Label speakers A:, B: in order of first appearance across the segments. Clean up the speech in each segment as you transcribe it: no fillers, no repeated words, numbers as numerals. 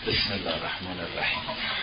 A: بسم الله الرحمن الرحیم.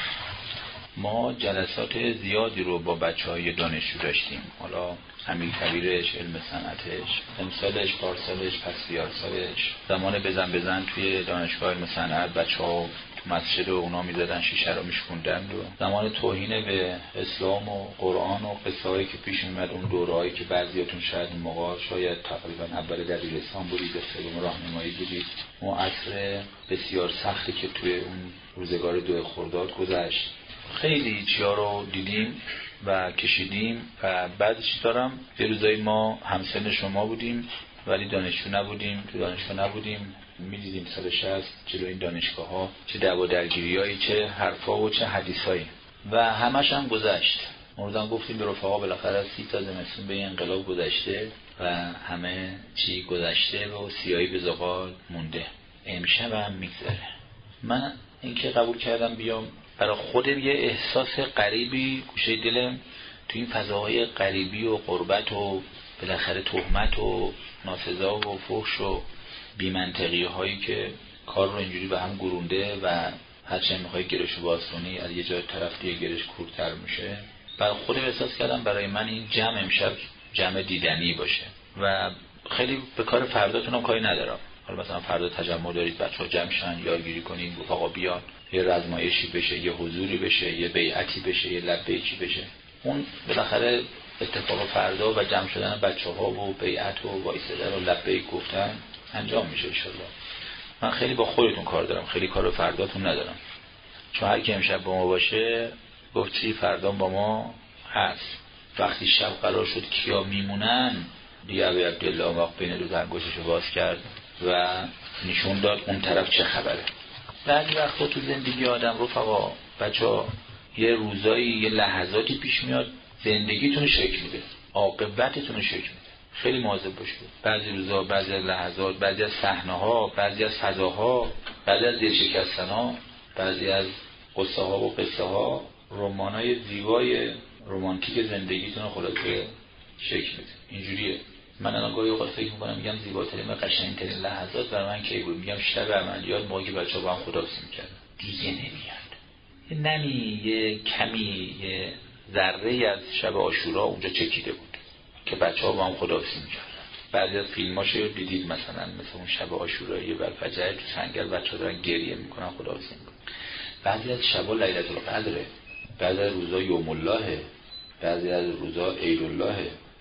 A: ما جلسات زیادی رو با بچه‌های دانشجو داشتیم. حالا امیرکبیرش، علم صنعتش، امسالش، پارسالش، پسیار سالش. زمان بزن توی دانشگاه علم صنعت بچه‌ها تو مسجد و اونا می‌زدن شیشه رو میشکوندن. زمان توهین به اسلام و قرآن و قصه‌هایی که پیش میاد، اون دوره‌ای که بعضیاتون شاید این موقع شاید تقریبا اول دبیرستان بودید، استادم راهنمایی بودید. اون عصر بسیار سختی که توی اون روزگار 2 خرداد گذشت، خیلی چیا رو دیدیم و کشیدیم و بعدش دارم یه روزایی ما همسن شما بودیم ولی دانشجو نبودیم، تو دانشگاه نبودیم، میدیدیم سال 60 جلو این دانشگاه ها چه دعوا درگیریایی، چه حرفا و چه حدیثایی و همش هم گذشت. موردم گفتیم به رفقا بالاخره 30 تا زمستون به این انقلاب گذشته و همه چی گذشته و سیاهی به زغال مونده. امشب هم میگذره. من اینکه قبول کردم بیام برای خودم یه احساس غریبی گوشه دلم تو این فضاهای غریبی و غربت و بالاخره تهمت و ناسزا و فحش و بی‌منطقی هایی که کار رو اینجوری به هم گرونده و هرچند میخوای گرهشو باز کنی از یه جای طرف دیگه گرهش کورتر میشه. برای خودم احساس کردم برای من این جمع امشب جمع دیدنی باشه و خیلی به کار فرداتونم کاری ندارم. حالا مثلا فردا تجمع دارید بچه‌ها جمع شن یادگیری کنین، رفقا بیان، یه رزمایشی بشه، یه حضوری بشه، یه بیعتی بشه، یه لبیکی بشه. اون بالاخره اتفاق فردا و جمع شدن بچه‌ها و بیعت و وایسادن و لبیک گفتن انجام میشه ان شاءالله. من خیلی با خودتون کار دارم، خیلی کار فرداتون ندارم. چون هر کی امشب با ما باشه گفتی فردا با ما هست. وقتی شب قرار شد کیا میمونن دیگه ابی عبدالله وقت بین دو انگشتشو باز کرد و نشون داد اون طرف چه خبره. بعضی وقتا تو زندگی آدم رفقا بچه‌ها یه روزایی یه لحظاتی پیش میاد زندگیتون رو شکل میده، عاقبتتون رو شکل میده. خیلی مواظب باشید. بعضی روزا، بعضی از لحظات، بعضی از صحنه‌ها، بعضی از فضاها، بعضی از دلشکستن‌ها، بعضی از قصه‌ها و قصه‌ها رمانای زیبای رمانتیک زندگیتون رو خلاصه شکل میده. اینجوریه. من الان گاهی اوقات فکر میکنم میگم زیباترین و قشنگترین لحظات برای من کی بود؟ میگم شب عملیات موقعی که بچه‌ها با هم خداحافظی میکردن. دیگه نمیاد. یه نمی، یه کمی، یه ذره از شب عاشورا اونجا چکیده بود که بچه‌ها با هم خداحافظی میکردن. بعضی از فیلماشو دیدید مثلا مثل اون شب عاشورایی والفجر تو سنگر بچه‌ها دارن گریه میکنن خداحافظی میکنن. بعضی از شبا لیلة القدره، بعضی از روزا یوم الله، بعضی از روزا عید الله.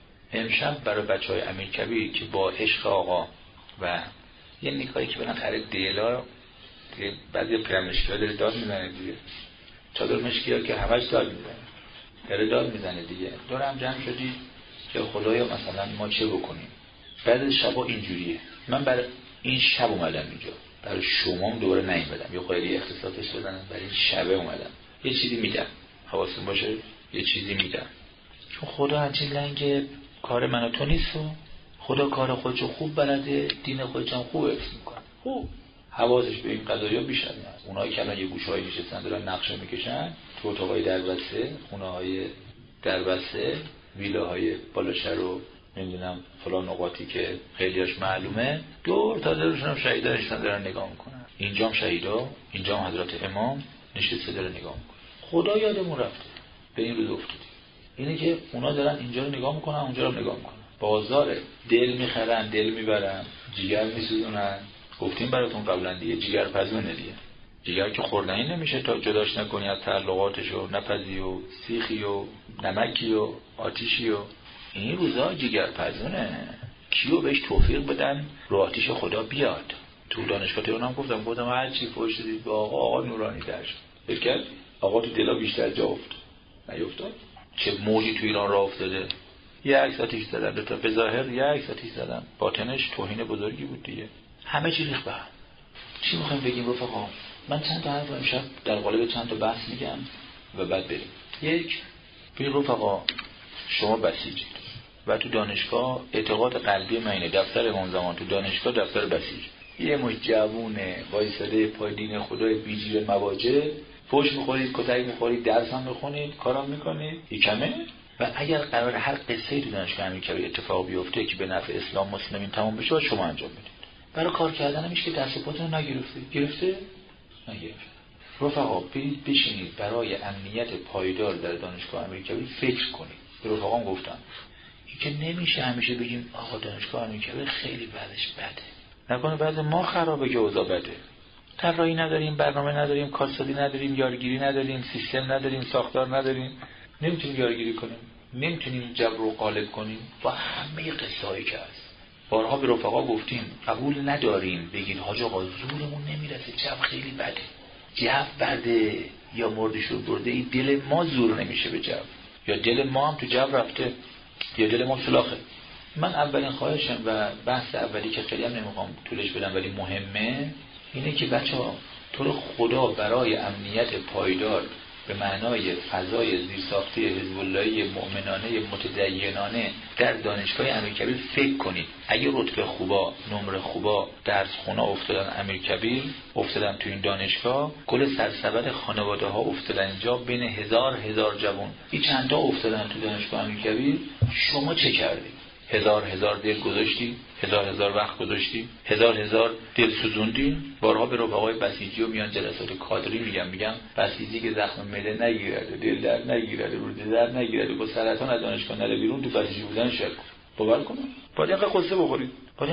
A: امشب برای بچهای امیرکبیر که با عشق آقا و یه نگاهی که بالاخره دیلا دیگه بعضی پیرمشکی‌ها داره داد میزنه دیگه، چادر مشکی‌ها که همش داد میزنه، داره داد میزنه دیگه. دورم جمع شدی که خدایا مثلا ما چه بکنیم. بعد از شبا اینجوریه. من برای این شب اومدم اینجا، برای شما دوباره نیومدم، یه خیلی اختصاصش بدن، برای این شبه اومدم. یه چیزی میدم، حواستون باشه، یه چیزی میدم. چون خدا هرچی لنگ کار من و تو نیست و خدا کار خودشو خوب بلده، دین خودشم خوب حفظ میکنه. خوب حواسش به این قضایا بیشتر نیست. اونایی که الان یه گوشه‌ای نشستن دارن نقشه میکشن تو اتاقای دربسته، خونه‌های دربسته، ویلاهای بالاشهر و نمیدونم فلان نقاطی که خیلیاش معلومه، دور تا دورشون هم شهیدا نشستن دارن نگاه میکنن. اینجام شهیدا، اینجام حضرت امام نشسته داره نگاه میکنه. خدا یادمون رفته، به این روز افتادیم. اینه که اونا دارن اینجا رو نگاه میکنن، اونجا رو نگاه میکنن. بازاره، دل میخرن، دل میبرن، جیگر میسوزونن. گفتیم براتون قبلا دیگه، جیگر پزونه دیگه. جیگر که خوردنی نمیشه تا جداش نکنی از تعلقاتش و نپزی و سیخی و نمکی و آتیشی و این روزا جیگر پزونه. کیو بهش توفیق بدن رو آتیش خدا بیاد. تو دانشگاه تهران هم گفتم هر چی فوش دید با آقا نورانی درش بکرد. آقا تو دلا بیشتر جا افتاد. نیفتاد؟ چه موجی تو ایران راه افتاده. یه عکس آتیش زدن، تا به ظاهر یه عکس آتیش زدن، باطنش توهین بزرگی بود دیگه. همه چی ریخت به هم. چی میخوایم بگیم رفقا؟ من چند تا حرف امشب در قالب چند تا بحث میگم و بعد بریم. یک، ببین رفقا، شما بسیجید و تو دانشگاه اعتقاد قلبی من اینه دفتر امام زمان تو دانشگاه دفتر بسیج. یه مش جوونه وایساده پای دین خدای بیجیر مواجه، فوش میخورید، کتک میخورید، درس هم میخونید، کارام میکنید، یکمه. و اگر قرار هر قصه‌ای تو دانشگاه امیرکبیر اتفاق بیفته که به نفع اسلام مسلمین تمام بشه، شما انجام بدید. برای کار کردن میشه که دست و پاتون نگرفته. گرفته؟ نگرفته. رفقا برید بشینید برای امنیت پایدار در دانشگاه امیرکبیر فکر کنید. به رفقام گفتم این که نمیشه همیشه بگیم آقا دانشگاه امیرکبیر خیلی بعدش بده، نکنه بعد ما خرابه که اوضاع بده. طراحی نداریم، برنامه نداریم، کارسازی نداریم، یارگیری نداریم، سیستم نداریم، ساختار نداریم، نمیتونیم یارگیری کنیم، نمیتونیم جبر رو غالب کنیم و همه قصه‌ای که هست. بارها به رفقا گفتیم قبول نداریم بگید حاج آقا زورمون نمیرسه، جو خیلی بده، جو بده یا مردش رو برده، این دل ما زور نمیشه به جو، یا دل ما هم تو جو رفته، یا دل ما سلاخه. من اولین خواهشم و بحث اولی که خیلی هم نمیخوام طولش بدم ولی مهمه اینه که بچه‌ها تو رو خدا برای امنیت پایدار به معنای فضای زیرساختی حزب اللهی مؤمنانه متدینانه در دانشگاه امیرکبیر فکر کنید. اگه رتبه خوبا، نمره خوبا، درس خونا افتادن امیرکبیر، افتادن تو این دانشگاه، کل سرسبد خانواده ها افتادن اینجا، بین هزار جوان این چند تا افتادن تو دانشگاه امیرکبیر، شما چه کردید؟ هزار دل گذاشتی، هزار وقت گذاشتی، هزار دل سوزوندی. بارها به رفقای بسیجی و میان جلسات کادری میگم بسیجی که زخم معده نگیرده، دل در نگیرده، روده در نگیرده، با سرطان از دانشگاه نره بیرون، تو بسیجی بودن شک باور کنم. باید اینقدر قصه بخورید،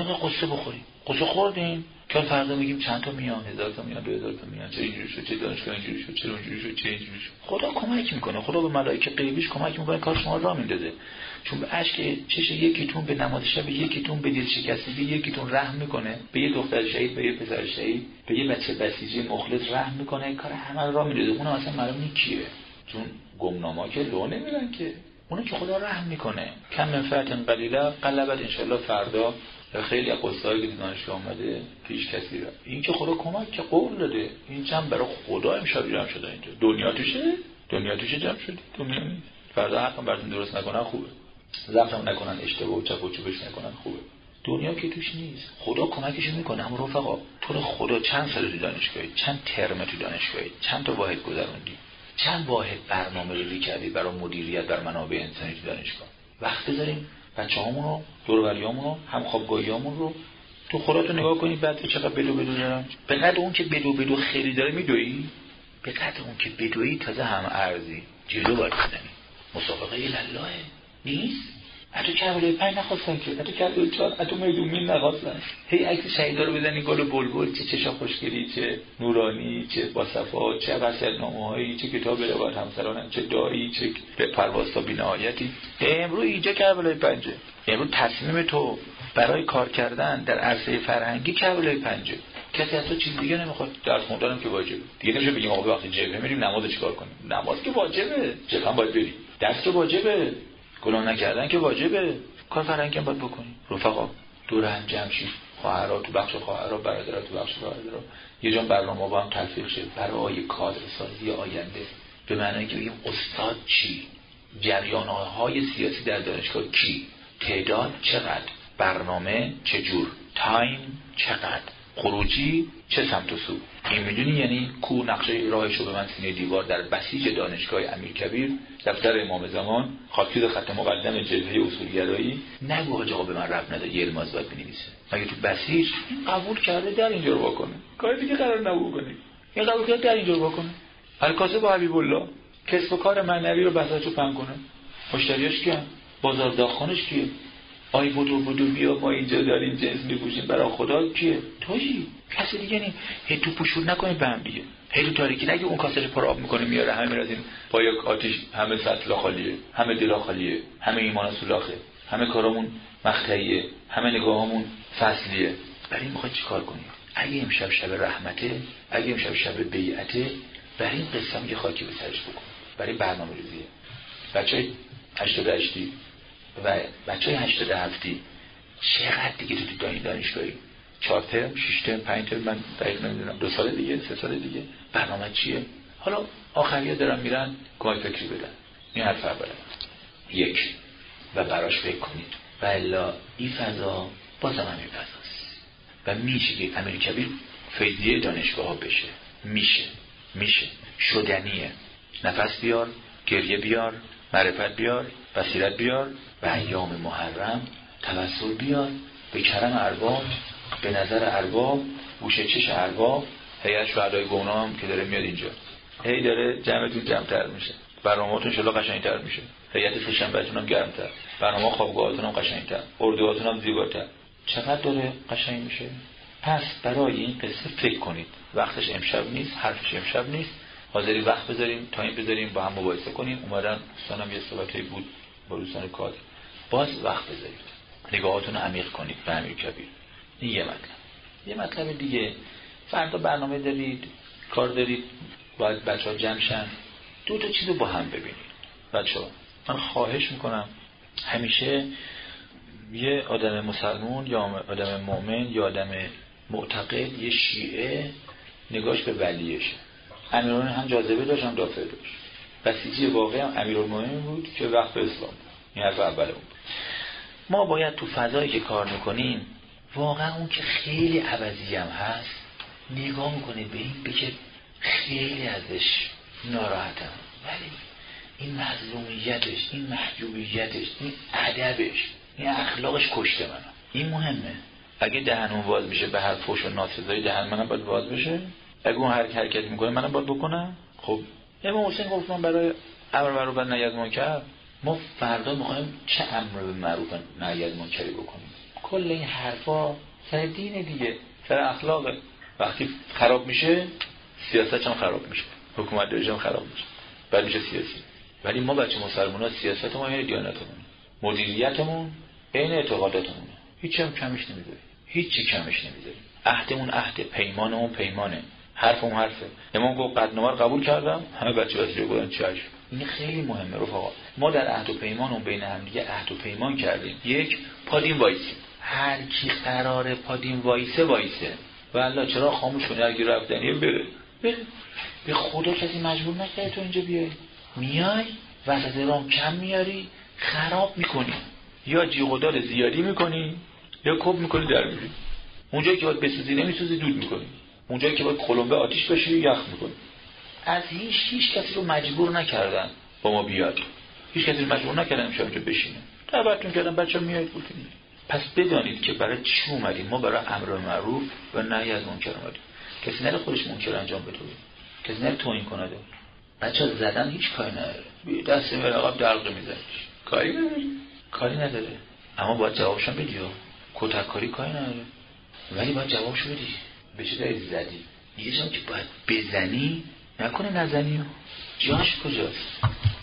A: قصه خوردین که فردا میگیم چند تا میان، 1000 تا میان، 2000 تا میان، چه اینجوری شد، چه دانشگاه اینجوری شد، چه اونجوری شد، چه اینجوری شد. خدا کمک میکنه، خدا به ملائکه غیبیش کمک میکنه کار شما راه میندازه. چون به اشک چش یکیتون، به نماز شب یکیتون، به دل شکستگی یکیتون رحم میکنه، به یه دختر شهید، به یه پسر شهید، به یه بچه بسیجی مخلص رحم میکنه، کار همه راه میندازه. اون اصلا معلوم نیست کیه، چون گمناما که لو نمیرن که، اونو که خدا رحم میکنه. کم منفعت قلیله قلبت انشالله. فردا خیلی از قصه‌ای که دانشگاه اومده پیش کسی را این که خدا کمک که قول داده، این جمع برای خدا امشب جمع شده اینجا. دنیا توشه جمع شد، دنیا نیست. فردا حقا براتون درست نکنن خوبه، ضبطم نکنن، اشتباه و چپ و چوبش نکنن خوبه. دنیا که توش نیست، خدا کمکش میکنه. اما رفقا تو رو خدا چند سال تو دانشگاهی، چند ترم تو دانشگاهی، چند تا واحد گذروندی، چند واحد برنامه ریزی کردی برای مدیریت بر منابع انسانی تو دانشگاه. وقت بذاریم بچه‌هامون رو، دور و بریامون رو، هم خوابگاهیامون رو تو خودتون نگاه کنید. بعد چقدر بدو دارن. به قدر اون که بدو خیلی داره میدوئی، به قدر اون که بدوئی تازه هم ارزی جلو باید بزنی. مسابقه لله نیست. حتی کربلای 5 نخواستن که، حتی کربلای 4، حتی میدون مین نخواستن. هی عکس شهیدا رو بزنی، گل و بلبل، چه چشا خوشگلی، چه نورانی، چه با صفا، چه وصیت‌نامه‌هایی، چه کتاب روایت همسران، چه دایی، چه به پرواز تا بی‌نهایتی. امروز اینجا کربلای 5، امروز تصمیم تو برای کار کردن در عرصه فرهنگی کربلای 5. کسی از تو چیز دیگه نمیخواد. درس خوندنم که واجبه دیگه. نمیشه بگیم آقا وقتی جبهه میریم نماز چیکار کنیم. نماز که واجبه، جبهه هم باید بریم. درس که واجبه، گناه نکردن که واجبه، کار فرهنگی هم باید بکنیم. رفقا دور هم جمع شید، خواهرها تو بخش خواهرها، برادرها تو بخش برادرها، یه جا برنامه با هم تلفیق شه برای کادر سازی آینده. به معنی که بگیم استاد چی، جریان‌های سیاسی در دانشگاه کی، تعداد چقدر، برنامه چجور، تایم چقدر، خروجی چه سمت و سو. این میدونی یعنی کو نقشه راهشو به من سینه دیوار در بسیج دانشگاه امیرکبیر، دفتر امام زمان، خاکسید خط مقدم جبهه اصولگرایی. نگو حاج آقا به من ربط نداره، یه الماس باید بنویسه. مگه تو بسیج این قبول کرده در اینجا رو واکنه، کار دیگه قرار نبود کنی، این قبول کرده در اینجا رو واکنه. الکاسه با حبیب الله کسب و کار معنوی رو بساطو پنگ کنه. مشتریاش کیه؟ بازار داخلش کیه؟ آی بدو بیا ما اینجا داریم جنس میپوشیم برای خدا کیه؟ تویی، کسی دیگه نیم. هی تو پوشور نکنید به هم دیگه، هی تو تاریکی نگه اون کاسه پر آب میکنه میاره همه میرازیم با یک آتیش، همه سطل خالیه، همه دل خالیه، همه ایمان سولاخه، همه کارامون مقطعیه، همه نگاهامون فصلیه. برای این میخواد چیکار کنیم؟ اگه امشب شب رحمته، اگه امشب شب بیعته، برای این قصه هم یه خاکی به سرش بکن. برای برنامه‌ریزیه. بچهای 88 و بچهای 87 چقدر دیگه تو دانشگاهی 4 ترم 6 ترم 5 ترم من دقیق نمیدونم 2 سال دیگه 3 سال دیگه برنامه چیه؟ حالا آخری‌ها دارن میرن کمک فکری بدن. این حرف اوله. یک و براش فکر کنید و الا این فضا بازم همین فضاست و میشه که امیرکبیر فیضیه دانشگاه ها بشه. میشه شدنیه. نفس بیار، گریه بیار، معرفت بیار، بصیرت بیار، به ایام محرم توسل بیار، به کرم ارباب، به نظر ارباب، گوشه چش ارباب، هیئت شهدای گمنام که داره میاد اینجا، هی داره جمعتون جمع‌تر میشه، برنامه‌تون ان شاءالله قشنگ‌تر میشه، هیئت سه‌شنبه‌تون هم گرم‌تر، برنامه خوابگاهاتون هم قشنگ‌تر، اردوهاتون هم زیباتر. چقدر داره قشنگ میشه. پس برای این قصه فکر کنید. وقتش امشب نیست، حرفش امشب نیست. حاضری وقت بذاریم، تایم بذاریم، با هم مباحثه کنیم. اومدن دوستانم یه صحبتی بود با دوستان کادر. باز وقت بذارید. نگاهاتون رو عمیق کنید به امیرکبیر. این یه مطلب. یه مطلب دیگه، فردا برنامه دارید، کار دارید، باید بچه‌ها جمع شن. دو تا چیزو با هم ببینید. بچه‌ها من خواهش میکنم همیشه یه آدم مسلمان یا آدم مؤمن یا آدم معتقد، یه شیعه نگاش به ولیشه. امیرالمومنین هم جاذبه داشت هم دافع داشت. بسیجی واقعی هم امیرالمومنین بود که وقت به اسلام. این حرف اول بود. ما باید تو فضایی که کار میکنیم واقعا اون که خیلی عوضی هم هست نگاه میکنه به این بگه خیلی ازش ناراحتم، ولی این مظلومیتش، این محجوبیتش، این ادبش، این اخلاقش کشته منو. این مهمه. اگه دهن اون باز میشه به هر فوش و ناسزایی دهن منم باید باز بشه. اگه اون حرکت میکنه منم باید بکنم. خب امام حسین گفت من برای امر معروف و نهی از منکر، ما فردا میخوایم چه امر به معروف و نهی از منکری بکنیم. کل این حرفا سر دین دیگه، سر اخلاقه. وقتی خراب میشه سیاست هم خراب میشه، حکومت داری هم خراب میشه، بعد میشه سیاسی. ولی ما بچه مسلمان‌ها سیاست ما یعنی دیانتمون، مدیریتمون عین اعتقاداتمون، هیچ هم کمش نمیذاریم، هیچی کمش نمیذاریم. عهدمون عهد، پیمانمون پیمانه، حرفمون حرفه. امام گفت قدنامه رو قبول کردم، همه بچه‌ها جو گفتن چشم. این خیلی مهمه رفقا. ما در عهد و پیمانمون بین هم دیگه عهد و پیمان کردیم. یک، پادین وایسیم. هر کی قراره پادین وایسه والله چرا خاموش کنی؟ اگه رفتنیه بره به خدا کسی مجبور نکرده تو اینجا بیای. میای وسط راه کم میاری، خراب میکنی، یا جیغ و داد زیادی میکنی یا کب میکنی در میری. اونجایی که باید بسوزی نمیسوزی، دود میکنی. اونجایی که باید کلمبه آتیش بشه یخ میکنی. از هیچ کسی رو مجبور نکردن با ما بیاد، هیچ کسی رو مجبور نکردن امشب اینجا بشینه. دعوتتون کردن بچه‌ها میایید بودین. پس بدانید که برای چی اومدیم. ما برای امر معروف و نهی از منکر اومدیم. کسی نره خودش منکر انجام بده، کسی نره توهین کنه. بچه‌ها زدن هیچ کاری نداره، دست میاره عقب دلق میزنه، کاری نداره. اما باید جوابشون بدی. کتککاری کاری نداره، ولی باید جوابشو بدی. به چه دلیل زدی؟ دیگه جام که باید بزنی، نکنه نزنی. جاش کجاست؟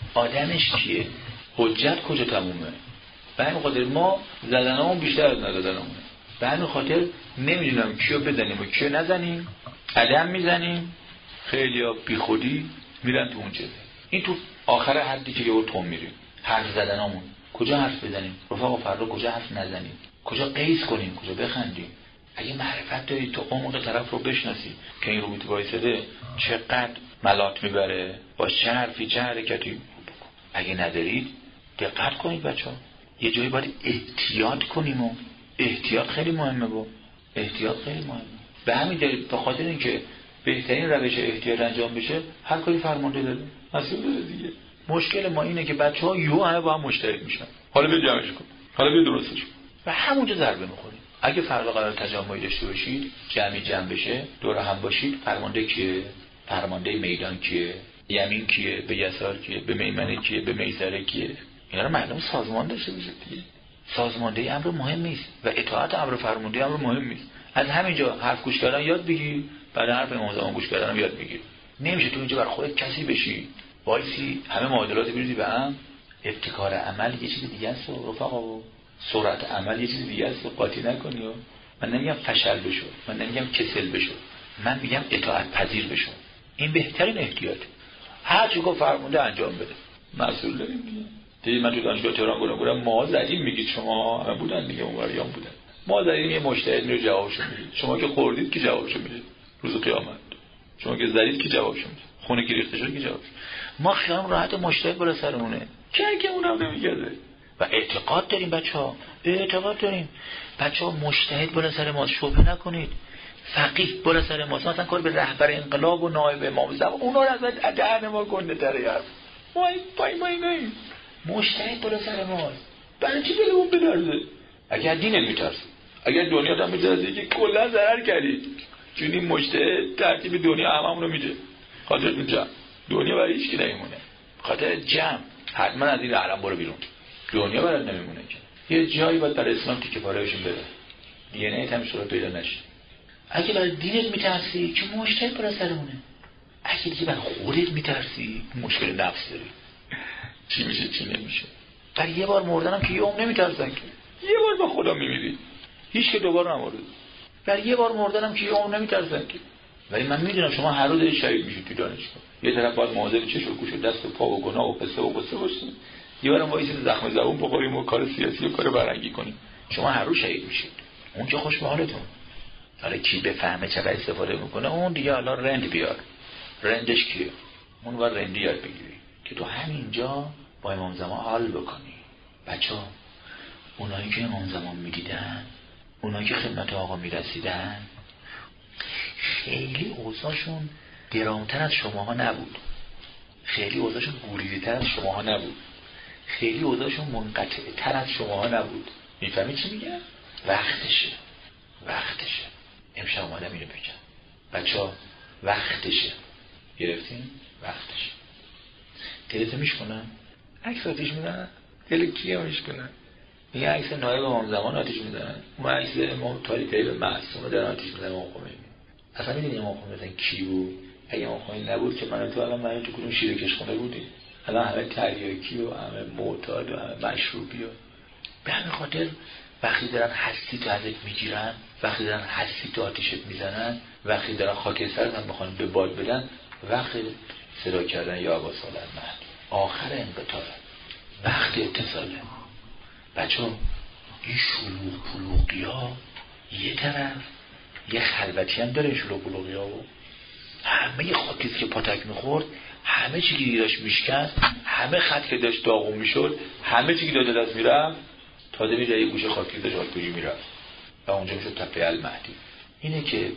A: آدمش کیه؟ حجت کجا تمومه؟ به همین خاطر ما زدنامون بیشتر از نزدنامونه. به همین خاطر نمیدونم کیو بزنیم و کیو نزنیم. علم میزنیم، خیلیا بی خودی میرن تو اون چیزه. این تو آخر حدی که یهو تون میریم. حرف زدنامون کجا حرف بزنیم؟ رفقا فردا کجا حرف نزنیم؟ کجا قیس کنیم؟ کجا بخندیم؟ اگه معرفت داری تو عمق طرف رو بشناسی که این رو بیت وایساده چقدر ملات میبره، با چه حرفی چه حرکتی بکن. اگه ندارید دقت کنید بچه‌ها. یه جایی باید احتیاط کنیم و احتیاط خیلی مهمه. احتیاط خیلی مهمه. به همین دلیل به خاطر اینکه بهترین روش احتیاط انجام بشه هر کاری فرمانده داره، مسئول داره دیگه. مشکل ما اینه که بچه‌ها همه با هم مشترک میشن. حالا بیا جمعش کن، حالا بیا درستش کن و همونجا ضربه می‌خوریم. اگه فردا قرار تجمعی داشته باشید، جمع بشه، دور هم باشید، فرمانده کیه؟ فرمانده میدان کیه؟ یمین کیه؟ به یسار کیه؟ به میمنه کیه؟ به میسره کیه؟ اینا رو معلوم سازمان داشته باشه دیگه. سازماندهی امر مهم نیست و اطاعت امر فرمانده امر مهم نیست. از همینجا حرف گوش کردن یاد بگیر، بعد حرف امام زمان گوش کردن یاد بگیر. نمیشه تو اینجا بر خودت کسی بشی، وایسی همه معادلات بریزی به هم. ابتکار عمل یه چیز دیگه است رفقا، سرعت عمل یه چیز دیگه است. قاطی نکنی. من نمیگم فشل بشو، من نمیگم کسل بشو، من میگم اطاعت پذیر بشو. این بهترین احتیاط. هر چی که فرمانده انجام بده. مسئول داریم دیگه. من تو دانشگاه تهران گفتم ما زدیم، میگید شما همه بودن دیگه، اونوریام بودن. ما زدیم یه مجتهد میره جوابشو میده. شما که خوردید که جوابشو میده روز قیامت. شما که زدید که جوابشو میده. خونه که ریخته شد که جوابش. ما خیام راحت مجتهد بالا سرمونه. که اونم نمیگرده. و اعتقاد داریم بچه‌ها. اعتقاد داریم. بچه‌ها مجتهد بالا سر ما، شبهه نکنید. فقیه بالا سر ما. مثلا کار به رهبر انقلاب و نایب امام زمان اونا رو از دهن ما گنده تره یار. ما این مجتهد بالا سر ما. برای چی دلمون بدرزه؟ اگر دین میترسی، اگر دنیا دم میترسی که کلا ضرر کردی، چون این مجتهد ترتیب دنیا هممون رو میده. خاطرتون جمع دنیا برای هیچ کی نمیمونه، خاطر جمع حتما از این عالم برو بیرون، دنیا برات نمیمونه که یه جایی باید برای اسلام تیکه پاره بشین بره، دی ان ای هم صورت پیدا نشه. اگه برای دینت میترسی که مجتهد برای سرمونه، اگه دیگه برای خودت میترسی مشکل نفس داری، چی میشه چی نمیشه. برای یه بار مردنم که یه عمر نمیترسن که، یه بار با خدا میمیری، هیچ که دوباره نمورد. برای یه بار مردنم که یه عمر نمیترسن که. ولی من میدونم شما هر روز شهید میشید تو دانشگاه، یه طرف باید مواظب چش و گوش و دست و پا و گناه و قصه و قصه باشید، یه بارم وایسید زخم زبون بخوریم و کار سیاسی و کار فرهنگی کنیم. شما هر روز شهید میشید، اون که خوش به حالتون. حالا کی بفهمه چه استفاده میکنه اون دیگه. حالا رند بیار، رندش کیه؟ اون باید رندی یاد بگیری که تو همینجا با امام زمان حال بکنی. بچه‌ها اونایی که امام زمان میدیدن، اونایی که خدمت آقا میرسیدن، خیلی اوضاعشون درامتر از شماها نبود، خیلی اوضاعشون گوریزی‌تر از شماها نبود، خیلی اوضاعشون منقطع‌تر از شماها نبود. میفهمی چی میگم؟ وقتشه، وقتشه. امشب اومدم اینو بگم بچه‌ها، وقتشه. گرفتین؟ وقتشه. دلتو میشکنن؟ عکس آتیش میزنن؟ دل کیه میشکنن؟ این عکس نایب امام زمان آتیش میزنن، اون عکس امام طالب معصوم در آتیش میزنن. امام خمینی اصلا میدونی امام خمینی کی بود؟ اگه امام خمینی نبود که من تو الان تو کدوم شیره کشخونه بودیم؟ الان همه تریاکی و همه معتاد و همه مشروبی و به همین خاطر وقتی دارن هستی تو ازت میگیرن، وقتی دارن هستی تو آتیشت میزنن، وقتی دارن خاکسترت هم میخوان به باد بدن، وقتی صدا کردن یا ابا صالح مهدی آخر انقطاع، وقت اتصاله. بچه این شلوغ پلوغی ها یه طرف، یه خلوتی هم داره شلوغ پلوغی ها و همه خاکیست که پاتک میخورد، همه چی که داشت میشکست، همه خط که داشت داغون میشد، همه چی که داشت دست میرفت، تازه میره یه گوشه خاکی داشت آتکوژی میرفت و اونجا میشد تپه المهدی. اینه که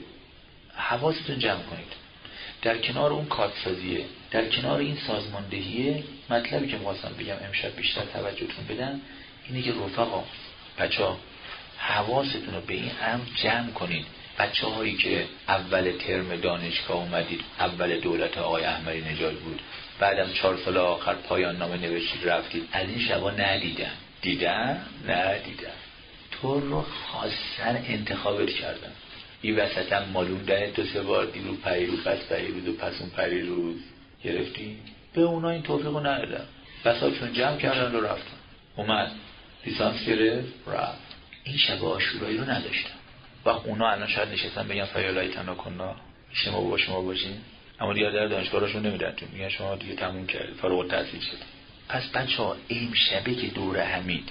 A: حواستون جمع کنید در کنار اون کارتسازیه، در کنار این سازماندهیه. مطلبی که می‌خواستم بگم امشب بیشتر توجهتون بدن اینه که رفقا، بچه‌ها حواستون رو به این امر جمع کنید. بچه‌هایی که اول ترم دانشگاه اومدید، اول دولت آقای احمدی نژاد بود، بعدم 4 سال آخر پایان نامه نوشتید رفتید، از این شبا ندیدن. دیدن؟ ندیدن. تو رو خواستن انتخابت کردن، این وسط هم مالوندن 2-3 بار، دیرو پریرو پس پریروز و پس اون پریروز گرفتی. به اونا این توفیقو ندادن، بسا چون جمع کردن و رفتن. اومد لیسانس گرفت رفت. این شب عاشورایی رو نداشتن. و اونا الان شاید نشستن بگن فیالای تناکنا شما با شما باشین، اما دیگه در دانشگاهشون نمیدن، چون میگن شما دیگه تموم کردید، فارغ التحصیل شدید. پس بچه‌ها این شبه که دور همید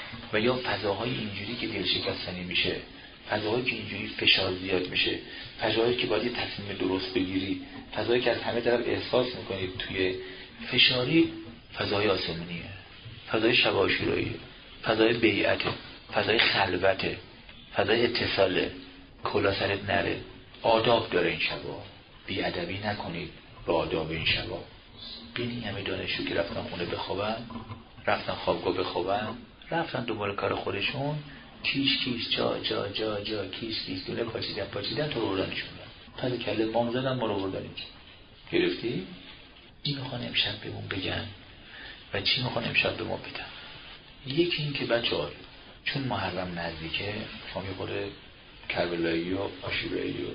A: و یا فضاهای اینجوری که دل شکستنی میشه، فضاهایی که اینجوری فشار زیاد میشه، فضاهایی که باید تصمیم درست بگیری، فضاهایی که از همه طرف احساس میکنید توی فشاری، فضای آسمونیه، فضای شب عاشوراییه، فضای بیعته، فضای خلوته، فضای اتصاله. کلا سرت نره. آداب داره این شبا، بی‌ادبی نکنید به آداب این شبا. ببین همه دانشجو که رفتن خونه بخوابن، رفتن خوابگاه بخوابن، رفتن دنبال کار خودشون، کیش کیش جا جا جا جا کیش کیش دونه پاچیدن تو روردنشون پس کله بام زدن ما رو بردن اینجا. گرفتی؟ این میخوان امشب بهمون بگن و چی میخوان امشب به ما بدن. یکی این که بچه‌ها چون محرم نزدیکه، فامی خود کربلایی و عاشورایی و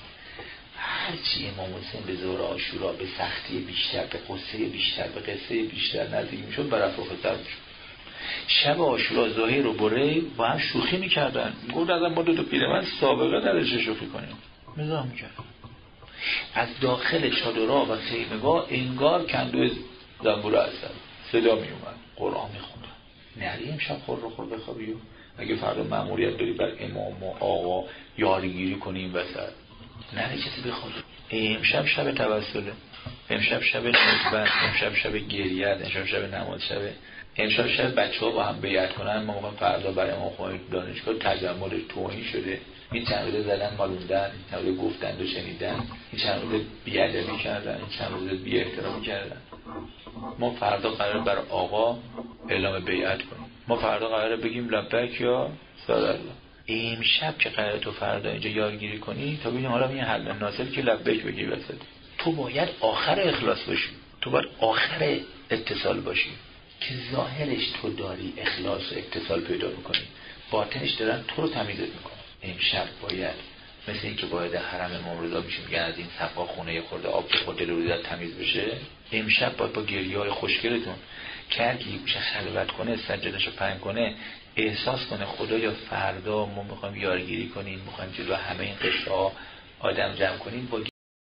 A: هرچی امام حسین به ظهر عاشورا به سختی بیشتر، به قصه بیشتر، به قصه بیشتر نزدیک میشد، برافروختر میشد. شب عاشورا ظاهر و بری با هم شوخی میکردن. گفت ازم ما 2 پیرمرد سابقه درش شوخی کنیم، مزاح میکردن. از داخل چادرها و خیمه‌ها انگار کندو زنبور هستن، صدا میومد، قرآن میخوندن. نری امشب خور رو خور بخوابی و اگه فردا مأموریت داری بر امام و آقا یاریگیری کنی این وسط، نری کسی بخوابی. امشب شب توسله، امشب شب نوبت، امشب شب گریت، امشب شب نماز شبه، امشب شب بچه‌ها با هم بیعت کنن. ما موقع فردا برای امام خمینی دانشگاه تجمع توهین شده، این چند روزه زدن مالوندن، این چند روزه گفتن و شنیدن، این چند روزه بی‌ادبی کردن، این چند روزه بی احترامی کردن. ما فردا قرار بر آقا اعلام بیعت کنیم، ما فردا قراره بگیم لبیک یا صدق الله. امشب که قراره تو فردا اینجا یادگیری کنی تا ببینیم حالا این حل ناصر که لبیک بگی وسط، تو باید آخر اخلاص باشی، تو باید آخر اتصال باشی که ظاهرش تو داری اخلاص و اتصال پیدا میکنی، باطنش دارن تو رو تمیزت میکنه. امشب باید مثل این که باید حرم امام رضا میشه میگن از این سقا خونه یه خورده آب بخورده روزت تمیز بشه، امشب باید با گریه‌های خوشگلتون که هر کی میشه خلوت کنه سجادهشو پهن کنه احساس کنه خدایا فردا ما میخوایم یارگیری کنیم، میخوایم جلو همه این قشرها آدم جمع کنیم، با